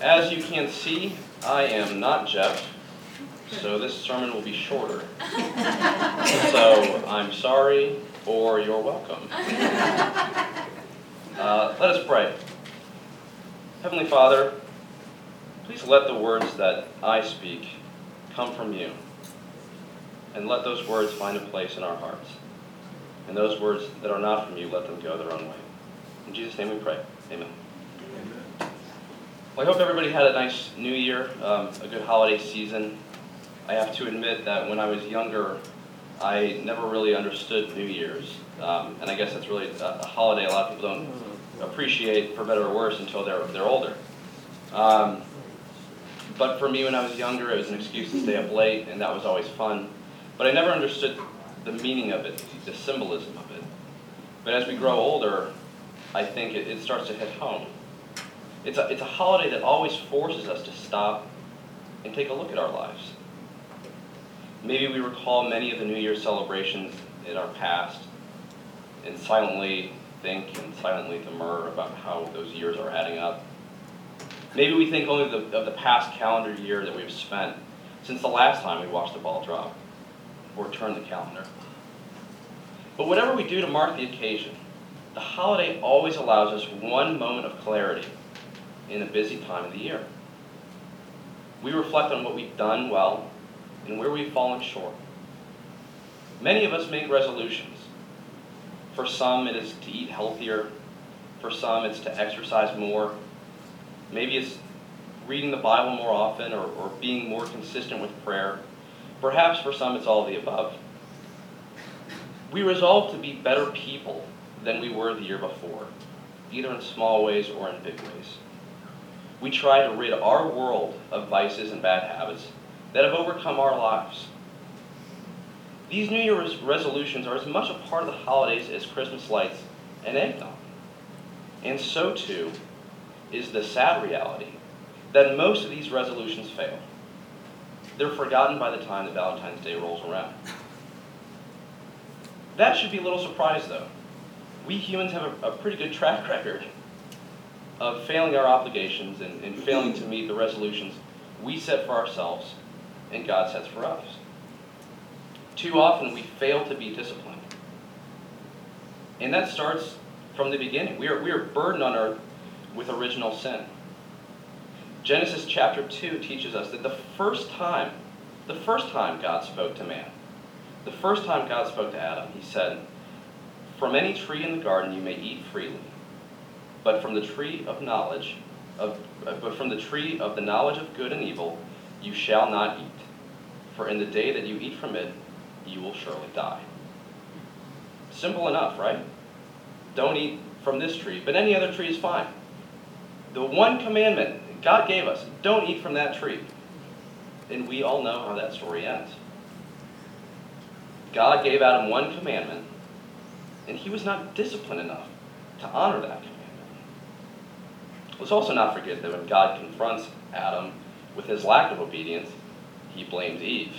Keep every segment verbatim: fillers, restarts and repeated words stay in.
As you can see, I am not Jeff, so this sermon will be shorter. So I'm sorry, or you're welcome. Uh, let us pray. Heavenly Father, please let the words that I speak come from you, and let those words find a place in our hearts. And those words that are not from you, let them go their own way. In Jesus' name we pray. Amen. Well, I hope everybody had a nice new year, um, a good holiday season. I have to admit that when I was younger, I never really understood New Year's. Um, and I guess that's really a, a holiday a lot of people don't appreciate, for better or worse, until they're, they're older. Um, but for me, when I was younger, it was an excuse to stay up late, and that was always fun. But I never understood the meaning of it, the symbolism of it. But as we grow older, I think it, it starts to hit home. It's a, it's a holiday that always forces us to stop and take a look at our lives. Maybe we recall many of the New Year's celebrations in our past and silently think and silently demur about how those years are adding up. Maybe we think only of the, of the past calendar year that we've spent since the last time we watched the ball drop or turned the calendar. But whatever we do to mark the occasion, the holiday always allows us one moment of clarity in a busy time of the year. We reflect on what we've done well and where we've fallen short. Many of us make resolutions. For some, it is to eat healthier. For some, it's to exercise more. Maybe it's reading the Bible more often or, or being more consistent with prayer. Perhaps for some, it's all of the above. We resolve to be better people than we were the year before, either in small ways or in big ways. We try to rid our world of vices and bad habits that have overcome our lives. These New Year's resolutions are as much a part of the holidays as Christmas lights and eggnog. And so too is the sad reality that most of these resolutions fail. They're forgotten by the time that Valentine's Day rolls around. That should be a little surprise, though. We humans have a, a pretty good track record of failing our obligations and, and failing to meet the resolutions we set for ourselves and God sets for us. Too often we fail to be disciplined. And that starts from the beginning. We are, we are burdened on earth with original sin. Genesis chapter two teaches us that the first time, the first time God spoke to man, the first time God spoke to Adam, he said, "From any tree in the garden you may eat freely, but from the tree of knowledge of but from the tree of the knowledge of good and evil you shall not eat. For in the day that you eat from it, you will surely die." Simple enough, right? Don't eat from this tree, but any other tree is fine. The one commandment God gave us, don't eat from that tree. And we all know how that story ends. God gave Adam one commandment, and he was not disciplined enough to honor that commandment. Let's also not forget that when God confronts Adam with his lack of obedience, he blames Eve.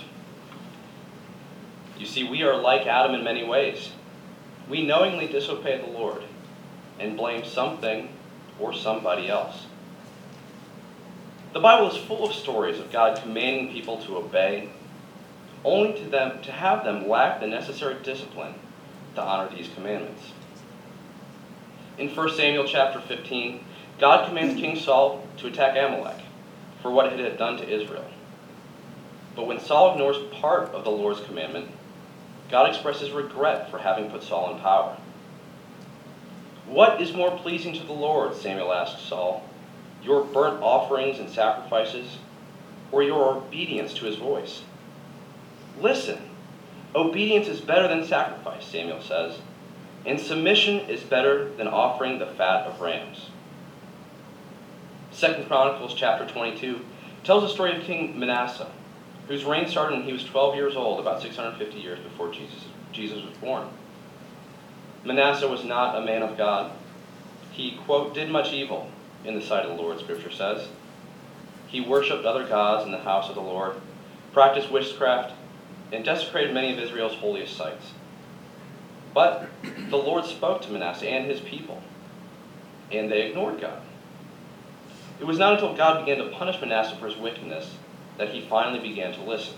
You see, we are like Adam in many ways. We knowingly disobey the Lord and blame something or somebody else. The Bible is full of stories of God commanding people to obey, only to them to have them lack the necessary discipline to honor these commandments. In First Samuel chapter fifteen, God commands King Saul to attack Amalek for what it had done to Israel. But when Saul ignores part of the Lord's commandment, God expresses regret for having put Saul in power. "What is more pleasing to the Lord?" Samuel asked Saul. "Your burnt offerings and sacrifices, or your obedience to his voice?" "Listen, obedience is better than sacrifice," Samuel says, "and submission is better than offering the fat of rams." Second Chronicles chapter twenty-two tells the story of King Manasseh, whose reign started when he was twelve years old, about six hundred fifty years before Jesus, Jesus was born. Manasseh was not a man of God. He, quote, "did much evil in the sight of the Lord," Scripture says. He worshipped other gods in the house of the Lord, practiced witchcraft, and desecrated many of Israel's holiest sites. But the Lord spoke to Manasseh and his people, and they ignored God. It was not until God began to punish Manasseh for his wickedness that he finally began to listen.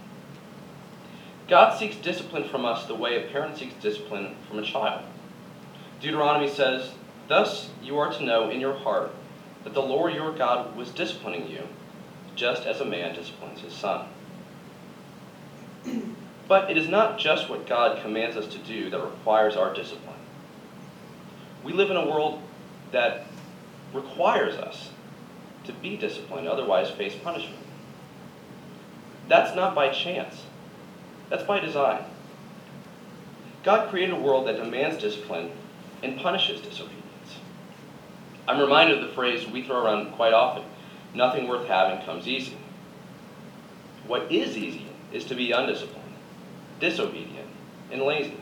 God seeks discipline from us the way a parent seeks discipline from a child. Deuteronomy says, "Thus you are to know in your heart that the Lord your God was disciplining you, just as a man disciplines his son." But it is not just what God commands us to do that requires our discipline. We live in a world that requires us to be disciplined, otherwise face punishment. That's not by chance. That's by design. God created a world that demands discipline and punishes disobedience. I'm reminded of the phrase we throw around quite often, "Nothing worth having comes easy." What is easy is to be undisciplined, disobedient, and lazy.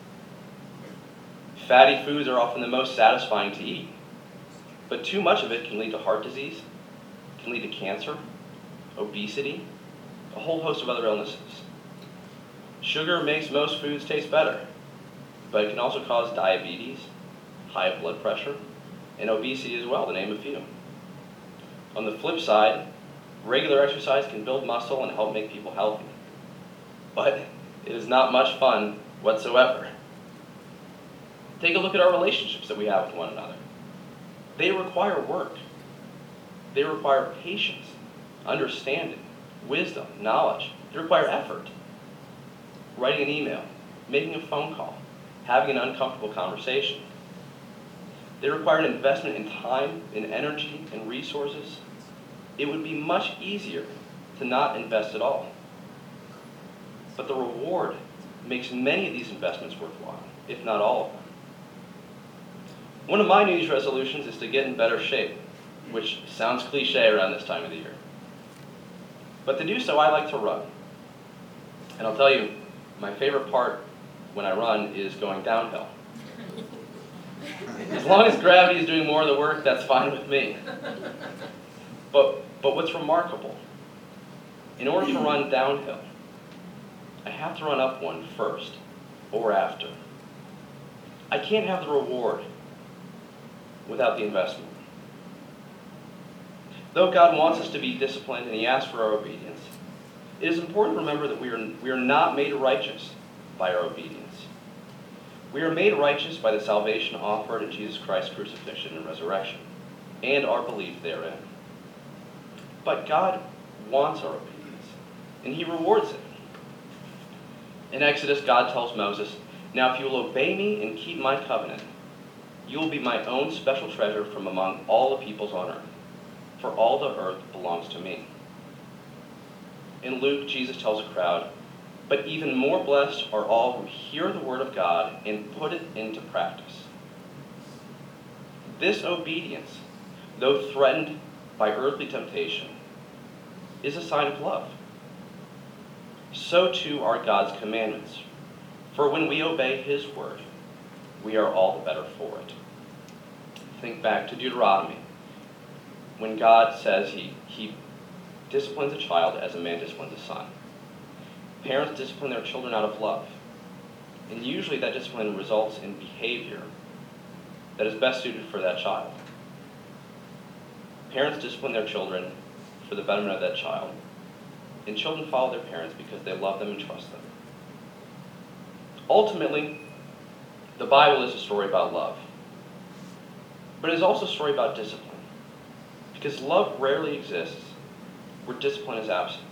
Fatty foods are often the most satisfying to eat, but too much of it can lead to heart disease, can lead to cancer, obesity, a whole host of other illnesses. Sugar makes most foods taste better, but it can also cause diabetes, high blood pressure, and obesity as well, to name a few. On the flip side, regular exercise can build muscle and help make people healthy. But it is not much fun whatsoever. Take a look at our relationships that we have with one another. They require work. They require patience, understanding, wisdom, knowledge. They require effort. Writing an email, making a phone call, having an uncomfortable conversation. They require an investment in time, in energy, and resources. It would be much easier to not invest at all. But the reward makes many of these investments worthwhile, if not all of them. One of my New Year's resolutions is to get in better shape, which sounds cliche around this time of the year. But to do so, I like to run. And I'll tell you, my favorite part when I run is going downhill. As long as gravity is doing more of the work, that's fine with me. But, but what's remarkable, in order to run downhill, I have to run up one first or after. I can't have the reward without the investment. Though God wants us to be disciplined and he asks for our obedience, it is important to remember that we are, we are not made righteous by our obedience. We are made righteous by the salvation offered in Jesus Christ's crucifixion and resurrection, and our belief therein. But God wants our obedience, and he rewards it. In Exodus, God tells Moses, "Now if you will obey me and keep my covenant, you will be my own special treasure from among all the peoples on earth, for all the earth belongs to me." In Luke, Jesus tells a crowd, "But even more blessed are all who hear the word of God and put it into practice." This obedience, though threatened by earthly temptation, is a sign of love. So too are God's commandments, for when we obey his word, we are all the better for it. Think back to Deuteronomy, when God says he, he disciplines a child as a man disciplines a son. Parents discipline their children out of love, and usually that discipline results in behavior that is best suited for that child. Parents discipline their children for the betterment of that child, and children follow their parents because they love them and trust them. Ultimately, the Bible is a story about love, but it is also a story about discipline, because love rarely exists where discipline is absent.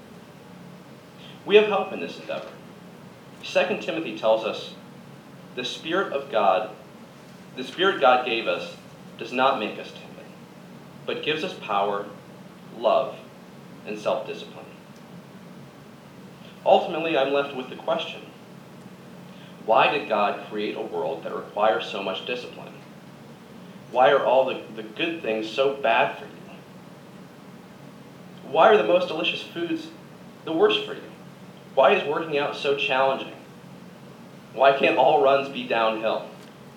We have help in this endeavor. Second Timothy tells us, the Spirit of God, the Spirit God gave us does not make us timid, but gives us power, love, and self-discipline. Ultimately, I'm left with the question, why did God create a world that requires so much discipline? Why are all the, the good things so bad for you? Why are the most delicious foods the worst for you? Why is working out so challenging? Why can't all runs be downhill?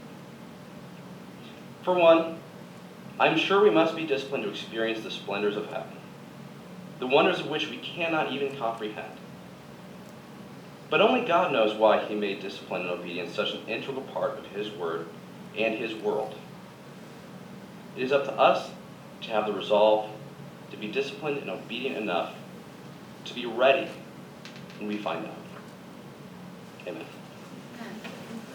For one, I'm sure we must be disciplined to experience the splendors of heaven, the wonders of which we cannot even comprehend. But only God knows why he made discipline and obedience such an integral part of his word and his world. It is up to us to have the resolve, to be disciplined and obedient enough to be ready when we find out. Amen.